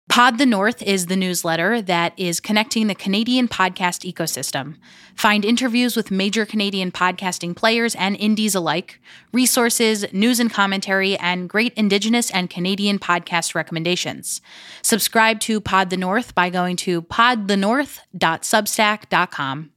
Pod the North is the newsletter that is connecting the Canadian podcast ecosystem. Find interviews with major Canadian podcasting players and indies alike, resources, news and commentary, and great Indigenous and Canadian podcast recommendations. Subscribe to Pod the North by going to podthenorth.substack.com.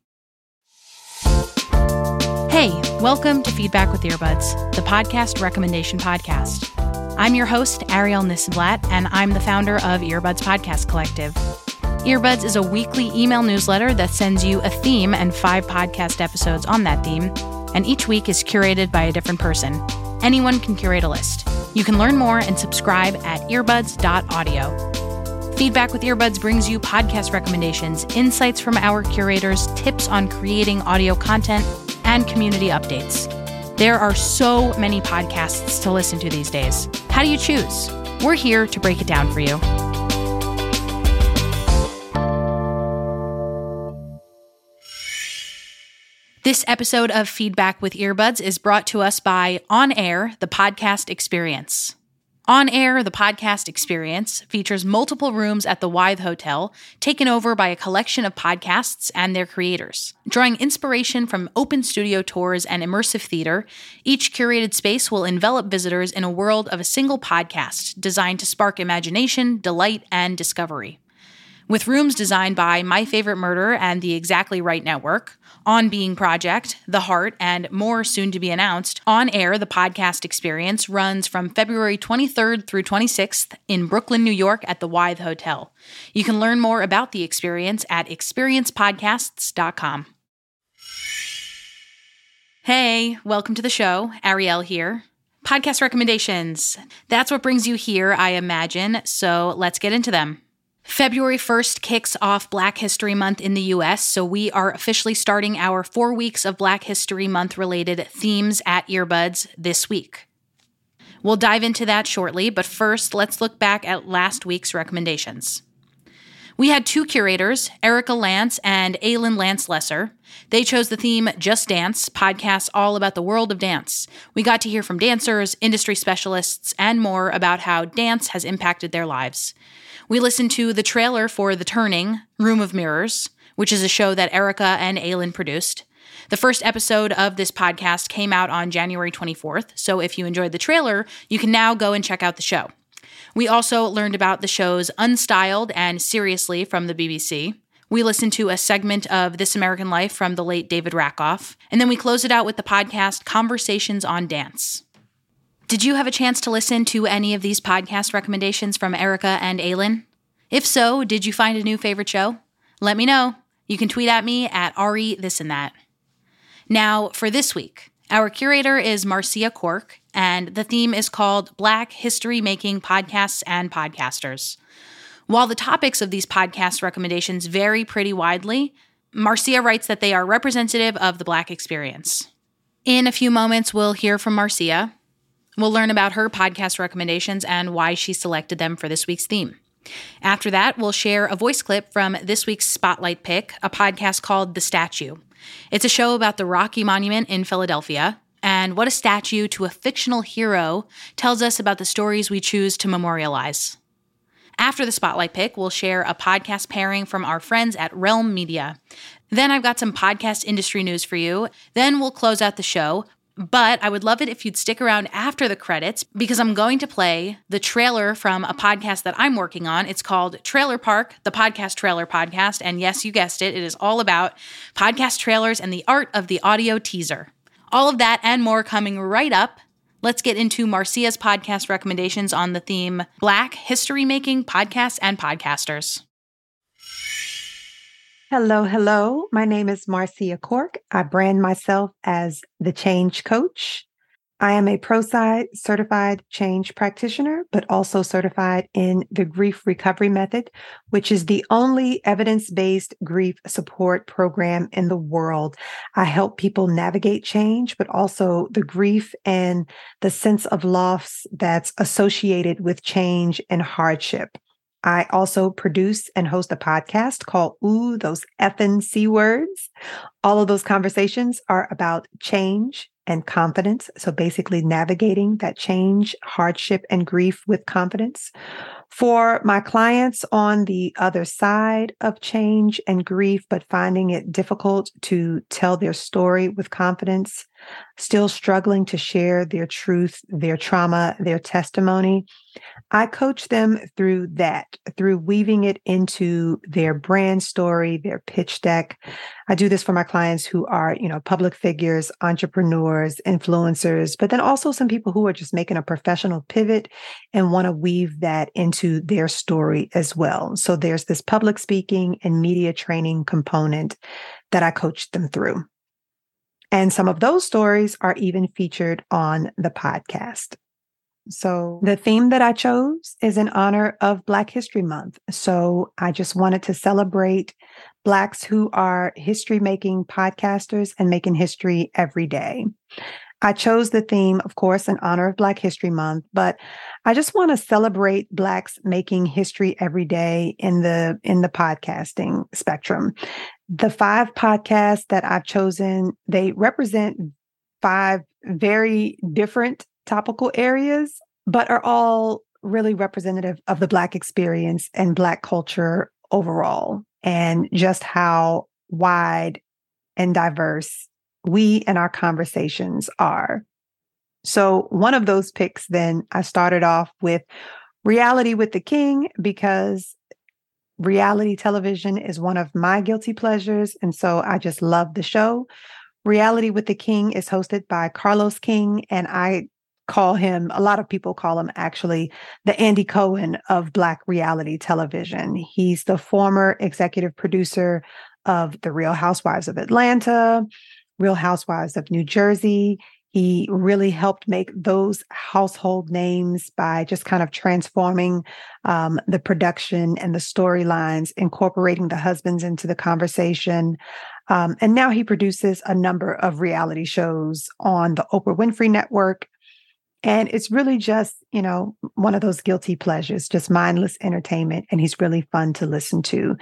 Hey, welcome to Feedback with Earbuds, the podcast recommendation podcast. I'm your host, Ariel Nissenblatt, and I'm the founder of Earbuds Podcast Collective. Earbuds is a weekly email newsletter that sends you a theme and 5 podcast episodes on that theme, and each week is curated by a different person. Anyone can curate a list. You can learn more and subscribe at earbuds.audio. Feedback with Earbuds brings you podcast recommendations, insights from our curators, tips on creating audio content, and community updates. There are so many podcasts to listen to these days. How do you choose? We're here to break it down for you. This episode of Feedback with Earbuds is brought to us by On Air, the podcast experience. On Air, the podcast experience features multiple rooms at the Wythe Hotel, taken over by a collection of podcasts and their creators. Drawing inspiration from open studio tours and immersive theater, each curated space will envelop visitors in a world of a single podcast designed to spark imagination, delight, and discovery. With rooms designed by My Favorite Murder and the Exactly Right Network, On Being Project, The Heart, and more soon to be announced, On Air, the podcast experience runs from February 23rd through 26th in Brooklyn, New York at the Wythe Hotel. You can learn more about the experience at experiencepodcasts.com. Hey, welcome to the show. Ariel here. Podcast recommendations. That's what brings you here, I imagine, so let's get into them. February 1st kicks off Black History Month in the U.S., so we are officially starting our 4 weeks of Black History Month-related themes at Earbuds this week. We'll dive into that shortly, but first, let's look back at last week's recommendations. We had 2 curators, Erica Lance and Aylin Lance Lesser. They chose the theme Just Dance, podcasts all about the world of dance. We got to hear from dancers, industry specialists, and more about how dance has impacted their lives. We listened to the trailer for The Turning, Room of Mirrors, which is a show that Erica and Aylin produced. The first episode of this podcast came out on January 24th, so if you enjoyed the trailer, you can now go and check out the show. We also learned about the shows Unstyled and Seriously from the BBC. We listened to a segment of This American Life from the late David Rakoff, and then we closed it out with the podcast Conversations on Dance. Did you have a chance to listen to any of these podcast recommendations from Erica and Aylin? If so, did you find a new favorite show? Let me know. You can tweet at me at Ari This and That. Now, for this week, our curator is Marcia Cork, and the theme is called Black History Making Podcasts and Podcasters. While the topics of these podcast recommendations vary pretty widely, Marcia writes that they are representative of the Black experience. In a few moments, we'll hear from Marcia. We'll learn about her podcast recommendations and why she selected them for this week's theme. After that, we'll share a voice clip from this week's Spotlight Pick, a podcast called The Statue. It's a show about the Rocky Monument in Philadelphia, and what a statue to a fictional hero tells us about the stories we choose to memorialize. After the Spotlight Pick, we'll share a podcast pairing from our friends at Realm Media. Then I've got some podcast industry news for you. Then we'll close out the show. But I would love it if you'd stick around after the credits because I'm going to play the trailer from a podcast that I'm working on. It's called Trailer Park, the Podcast Trailer Podcast. And yes, you guessed it. It is all about podcast trailers and the art of the audio teaser. All of that and more coming right up. Let's get into Marcia's podcast recommendations on the theme Black History Making Podcasts and Podcasters. Hello. My name is Marcia Cork. I brand myself as the Change Coach. I am a ProSci certified change practitioner, but also certified in the grief recovery method, which is the only evidence-based grief support program in the world. I help people navigate change, but also the grief and the sense of loss that's associated with change and hardship. I also produce and host a podcast called Ooh, Those Effing C Words. All of those conversations are about change and confidence. So basically navigating that change, hardship, and grief with confidence. For my clients on the other side of change and grief, but finding it difficult to tell their story with confidence, still struggling to share their truth, their trauma, their testimony, I coach them through that, through weaving it into their brand story, their pitch deck. I do this for my clients who are, public figures, entrepreneurs, influencers, but then also some people who are just making a professional pivot and want to weave that into their story as well. So there's this public speaking and media training component that I coach them through. And some of those stories are even featured on the podcast. So the theme that I chose is in honor of Black History Month. So I just wanted to celebrate Blacks who are history-making podcasters and making history every day. I chose the theme, of course, in honor of Black History Month, but I just want to celebrate Blacks making history every day in the podcasting spectrum. The 5 podcasts that I've chosen, they represent 5 very different topical areas, but are all really representative of the Black experience and Black culture overall, and just how wide and diverse we and our conversations are. So one of those picks, then I started off with Reality with the King, because reality television is one of my guilty pleasures. And so I just love the show. Reality with the King is hosted by Carlos King, and a lot of people call him actually the Andy Cohen of Black reality television. He's the former executive producer of The Real Housewives of Atlanta, Real Housewives of New Jersey. He really helped make those household names by just kind of transforming the production and the storylines, incorporating the husbands into the conversation. And now he produces a number of reality shows on the Oprah Winfrey Network. And it's really just, one of those guilty pleasures, just mindless entertainment. And he's really fun to listen to.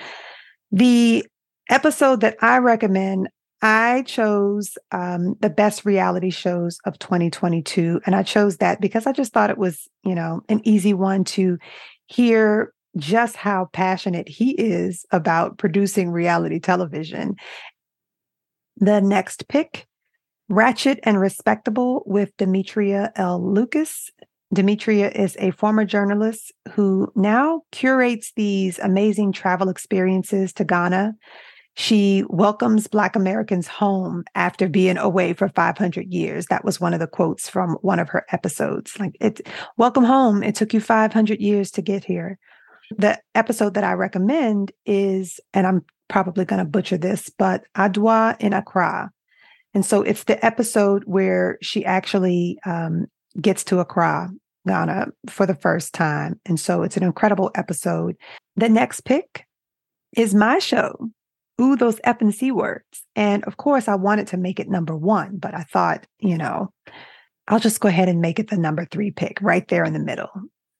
The episode that I recommend, I chose the best reality shows of 2022. And I chose that because I just thought it was, an easy one to hear just how passionate he is about producing reality television. The next pick, Ratchet and Respectable with Demetria L. Lucas. Demetria is a former journalist who now curates these amazing travel experiences to Ghana. She welcomes Black Americans home after being away for 500 years. That was one of the quotes from one of her episodes. Welcome home. It took you 500 years to get here. The episode that I recommend is, and I'm probably going to butcher this, but Adwa in Accra. And so it's the episode where she actually gets to Accra, Ghana for the first time. And so it's an incredible episode. The next pick is my show. Ooh, those F and C words. And of course, I wanted to make it number 1, but I thought, I'll just go ahead and make it the number 3 pick right there in the middle.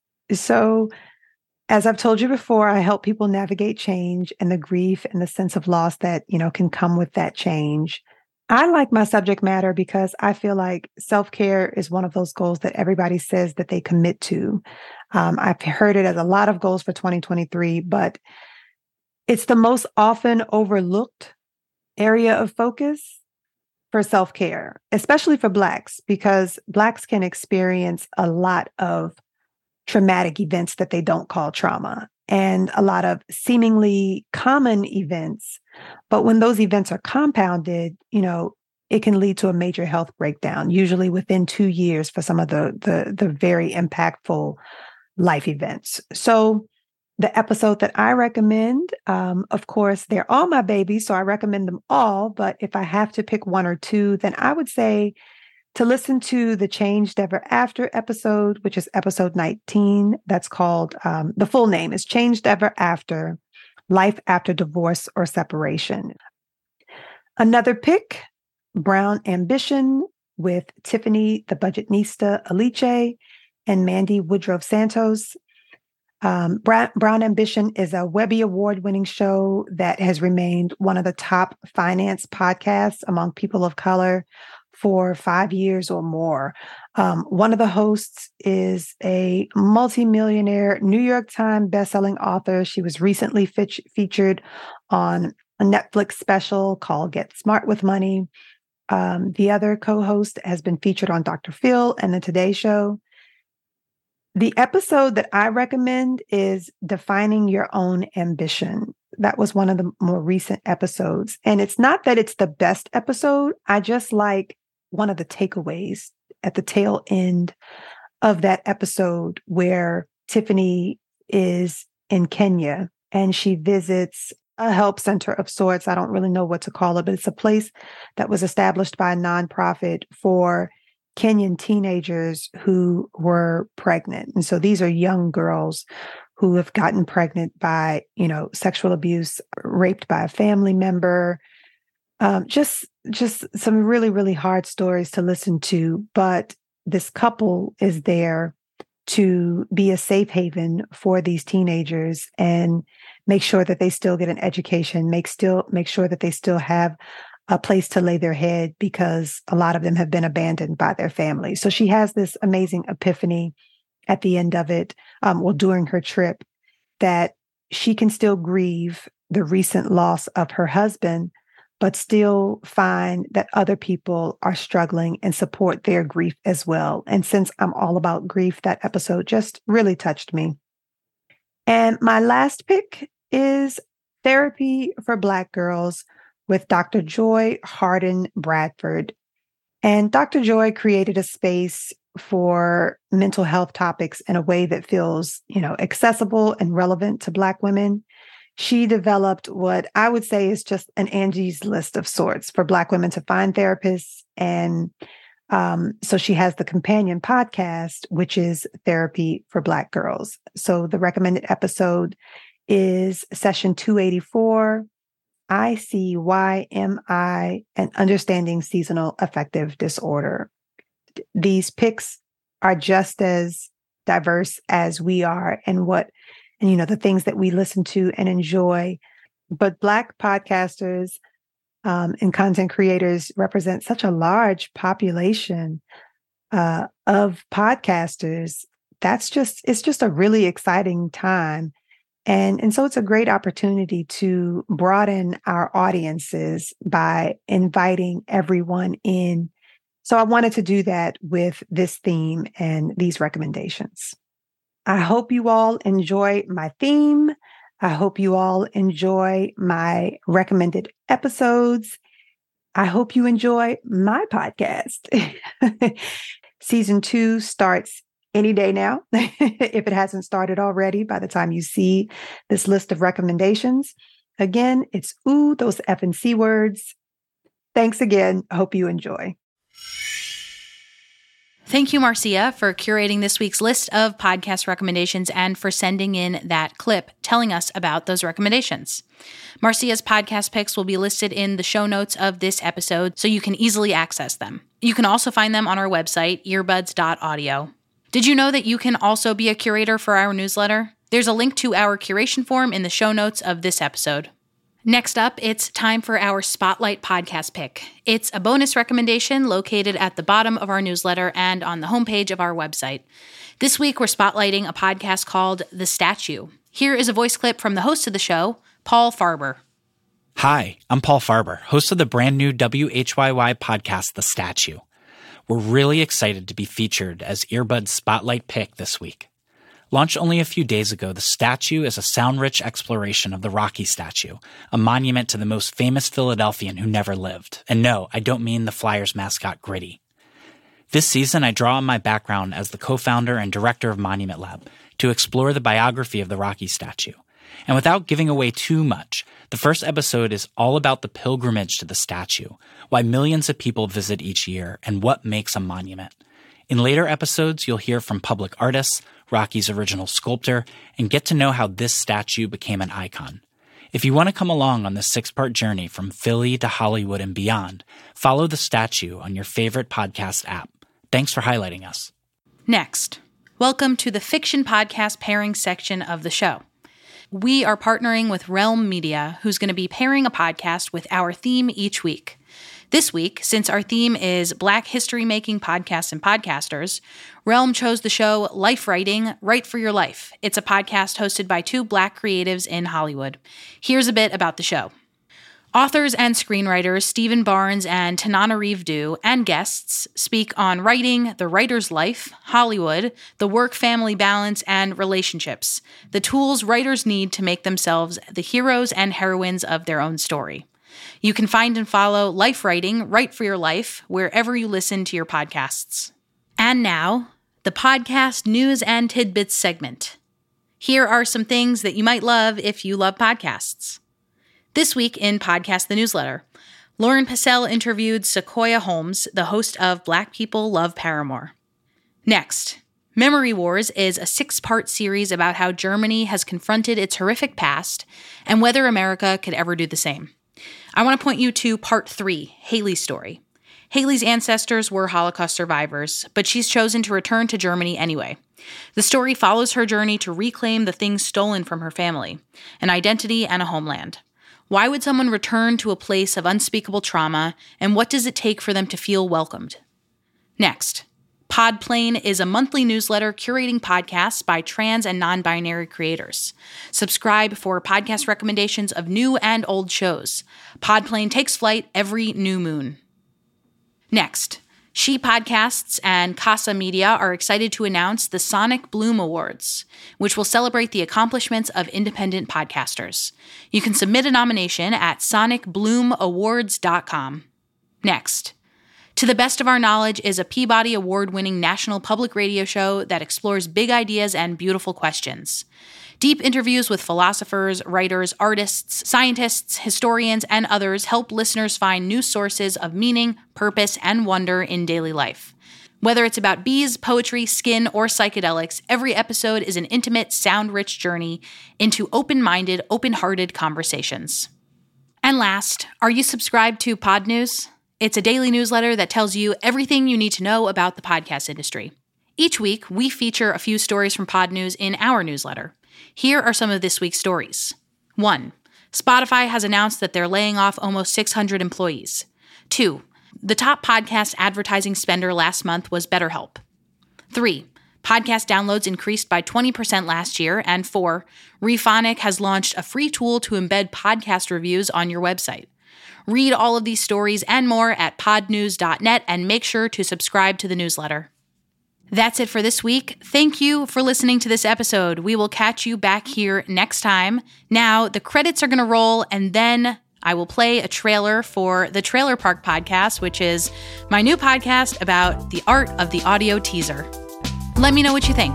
So as I've told you before, I help people navigate change and the grief and the sense of loss that, can come with that change. I like my subject matter because I feel like self-care is one of those goals that everybody says that they commit to. I've heard it as a lot of goals for 2023, but it's the most often overlooked area of focus for self-care, especially for Blacks, because Blacks can experience a lot of traumatic events that they don't call trauma, and a lot of seemingly common events. But when those events are compounded, it can lead to a major health breakdown, usually within 2 years for some of the very impactful life events. So the episode that I recommend, of course, they're all my babies, so I recommend them all. But if I have to pick 1 or 2, then I would say to listen to the Changed Ever After episode, which is episode 19. That's called, the full name is Changed Ever After, Life After Divorce or Separation. Another pick, Brown Ambition with Tiffany, the Budgetnista Aliche, and Mandy Woodruff Santos. Brown Ambition is a Webby Award-winning show that has remained one of the top finance podcasts among people of color for 5 years or more. One of the hosts is a multimillionaire New York Times bestselling author. She was recently featured on a Netflix special called Get Smart with Money. The other co-host has been featured on Dr. Phil and the Today Show. The episode that I recommend is Defining Your Own Ambition. That was one of the more recent episodes. And it's not that it's the best episode. I just like one of the takeaways at the tail end of that episode where Tiffany is in Kenya and she visits a help center of sorts. I don't really know what to call it, but it's a place that was established by a nonprofit for Kenyan teenagers who were pregnant. And so these are young girls who have gotten pregnant by, sexual abuse, raped by a family member. Just some really, really hard stories to listen to. But this couple is there to be a safe haven for these teenagers and make sure that they still get an education, make sure that they still have a place to lay their head, because a lot of them have been abandoned by their families. So she has this amazing epiphany at the end of it, during her trip, that she can still grieve the recent loss of her husband, but still find that other people are struggling and support their grief as well. And since I'm all about grief, that episode just really touched me. And my last pick is Therapy for Black Girls with Dr. Joy Harden Bradford. And Dr. Joy created a space for mental health topics in a way that feels, accessible and relevant to Black women. She developed what I would say is just an Angie's List of sorts for Black women to find therapists. And so she has the companion podcast, which is Therapy for Black Girls. So the recommended episode is session 284, ICYMI and Understanding Seasonal Affective Disorder. These picks are just as diverse as we are and the things that we listen to and enjoy. But Black podcasters and content creators represent such a large population of podcasters. It's just a really exciting time. And so it's a great opportunity to broaden our audiences by inviting everyone in. So I wanted to do that with this theme and these recommendations. I hope you all enjoy my theme. I hope you all enjoy my recommended episodes. I hope you enjoy my podcast. Season 2 starts any day now, if it hasn't started already by the time you see this list of recommendations. Again, it's those F and C words. Thanks again. I hope you enjoy. Thank you, Marcia, for curating this week's list of podcast recommendations and for sending in that clip telling us about those recommendations. Marcia's podcast picks will be listed in the show notes of this episode, so you can easily access them. You can also find them on our website, earbuds.audio. Did you know that you can also be a curator for our newsletter? There's a link to our curation form in the show notes of this episode. Next up, it's time for our Spotlight podcast pick. It's a bonus recommendation located at the bottom of our newsletter and on the homepage of our website. This week, we're spotlighting a podcast called The Statue. Here is a voice clip from the host of the show, Paul Farber. Hi, I'm Paul Farber, host of the brand new WHYY podcast, The Statue. We're really excited to be featured as Earbud's Spotlight pick this week. Launched only a few days ago, The Statue is a sound-rich exploration of the Rocky statue, a monument to the most famous Philadelphian who never lived. And no, I don't mean the Flyers mascot Gritty. This season, I draw on my background as the co-founder and director of Monument Lab to explore the biography of the Rocky statue. And without giving away too much, the first episode is all about the pilgrimage to the statue, why millions of people visit each year, and what makes a monument. In later episodes, you'll hear from public artists, Rocky's original sculptor, and get to know how this statue became an icon. If you want to come along on this 6-part journey from Philly to Hollywood and beyond, follow The Statue on your favorite podcast app. Thanks for highlighting us. Next, welcome to the fiction podcast pairing section of the show. We are partnering with Realm Media, who's going to be pairing a podcast with our theme each week. This week, since our theme is Black history-making podcasts and podcasters, Realm chose the show Life Writing, Write for Your Life. It's a podcast hosted by two Black creatives in Hollywood. Here's a bit about the show. Authors and screenwriters Stephen Barnes and Tananarive Due and guests speak on writing, the writer's life, Hollywood, the work-family balance, and relationships, the tools writers need to make themselves the heroes and heroines of their own story. You can find and follow Life Writing, Write for Your Life, wherever you listen to your podcasts. And now, the podcast news and tidbits segment. Here are some things that you might love if you love podcasts. This week in Podcast the Newsletter, Lauren Passell interviewed Sequoia Holmes, the host of Black People Love Paramore. Next, Memory Wars is a 6-part series about how Germany has confronted its horrific past and whether America could ever do the same. I want to point you to Part 3, Haley's story. Haley's ancestors were Holocaust survivors, but she's chosen to return to Germany anyway. The story follows her journey to reclaim the things stolen from her family, an identity and a homeland. Why would someone return to a place of unspeakable trauma, and what does it take for them to feel welcomed? Next, Podplane is a monthly newsletter curating podcasts by trans and non-binary creators. Subscribe for podcast recommendations of new and old shows. Podplane takes flight every new moon. Next, She Podcasts and Casa Media are excited to announce the Sonic Bloom Awards, which will celebrate the accomplishments of independent podcasters. You can submit a nomination at sonicbloomawards.com. Next, To the Best of Our Knowledge is a Peabody Award-winning national public radio show that explores big ideas and beautiful questions. Deep interviews with philosophers, writers, artists, scientists, historians, and others help listeners find new sources of meaning, purpose, and wonder in daily life. Whether it's about bees, poetry, skin, or psychedelics, every episode is an intimate, sound-rich journey into open-minded, open-hearted conversations. And last, are you subscribed to Pod News? It's a daily newsletter that tells you everything you need to know about the podcast industry. Each week, we feature a few stories from Pod News in our newsletter. Here are some of this week's stories. 1. Spotify has announced that they're laying off almost 600 employees. 2. The top podcast advertising spender last month was BetterHelp. 3. Podcast downloads increased by 20% last year. And 4. Rephonic has launched a free tool to embed podcast reviews on your website. Read all of these stories and more at podnews.net and make sure to subscribe to the newsletter. That's it for this week. Thank you for listening to this episode. We will catch you back here next time. Now, the credits are going to roll, and then I will play a trailer for the Trailer Park Podcast, which is my new podcast about the art of the audio teaser. Let me know what you think.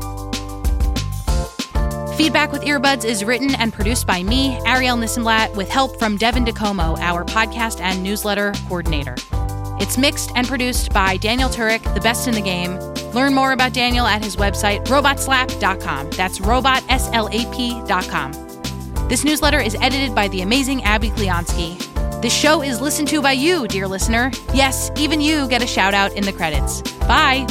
Feedback with Earbuds is written and produced by me, Ariel Nissenblatt, with help from Devin DeComo, our podcast and newsletter coordinator. It's mixed and produced by Daniel Turek, the best in the game. Learn more about Daniel at his website, robotslap.com. That's robotslap.com. This newsletter is edited by the amazing Abby Kleonsky. This show is listened to by you, dear listener. Yes, even you get a shout out in the credits. Bye.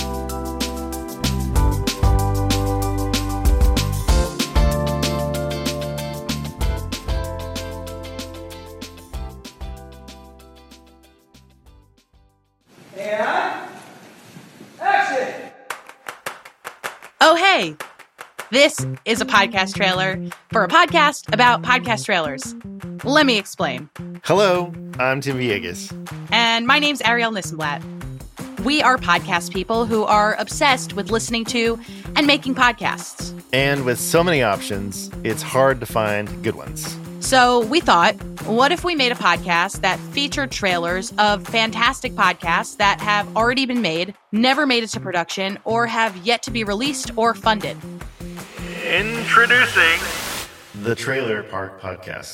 Oh, hey, this is a podcast trailer for a podcast about podcast trailers. Let me explain. Hello, I'm Tim Villegas. And my name's Ariel Nissenblatt. We are podcast people who are obsessed with listening to and making podcasts. And with so many options, it's hard to find good ones. So we thought, what if we made a podcast that featured trailers of fantastic podcasts that have already been made, never made it to production, or have yet to be released or funded? Introducing the Trailer Park Podcast.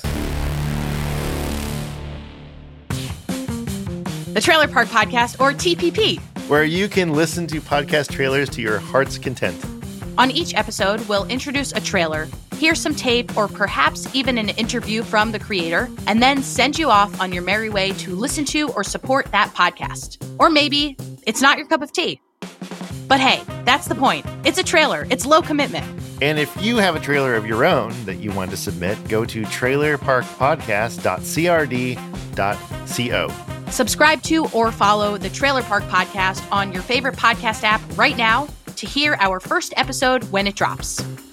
The Trailer Park Podcast, or TPP. Where you can listen to podcast trailers to your heart's content. On each episode, we'll introduce a trailer, hear some tape, or perhaps even an interview from the creator, and then send you off on your merry way to listen to or support that podcast. Or maybe it's not your cup of tea. But hey, that's the point. It's a trailer. It's low commitment. And if you have a trailer of your own that you want to submit, go to trailerparkpodcast.crd.co. Subscribe to or follow the Trailer Park Podcast on your favorite podcast app right now to hear our first episode when it drops.